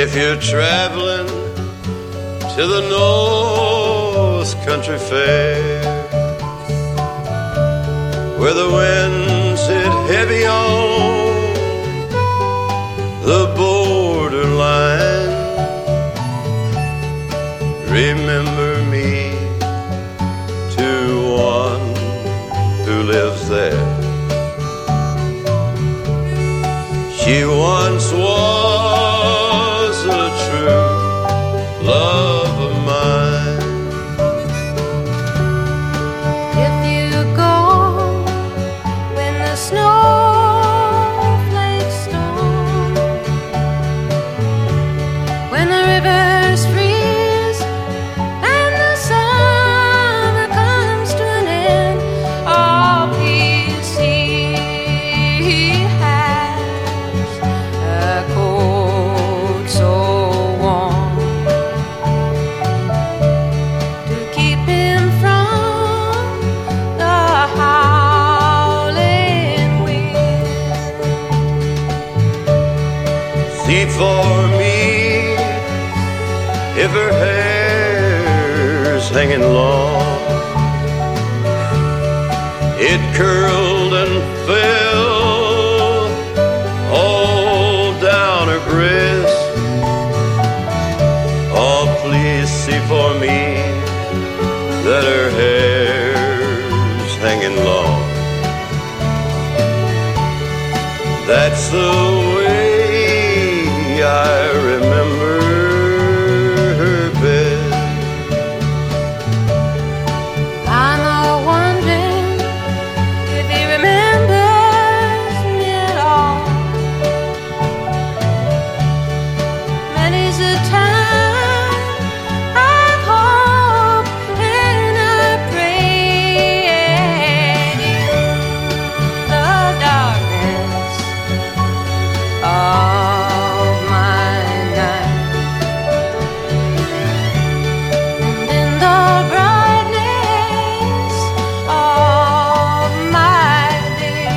If you're traveling to the North Country Fair, where the winds hit heavy on the borderline, remember me to one who lives there. She once was a true love of mine. If you go when the snowflakes storm, when the rivers freeze and the summer comes to an end, oh, please see he has a coat so warm to keep him from the howling wind. See for me if her hair's hanging long, it curled and fell all down her breast. Oh, please see for me that her hair's hanging long. That's the way I remember her best. I'm all wondering if he remembers me at all. Many's the time I've hoped and I prayed in the darkness of my night, and in the brightness of my day.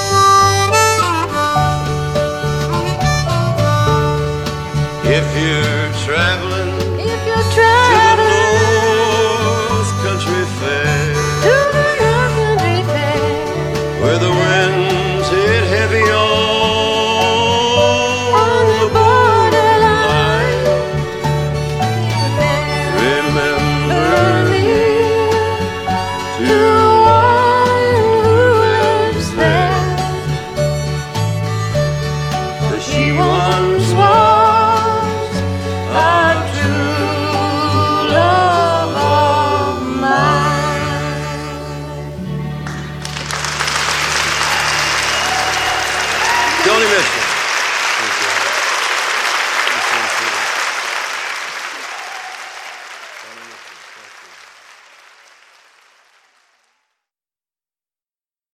If you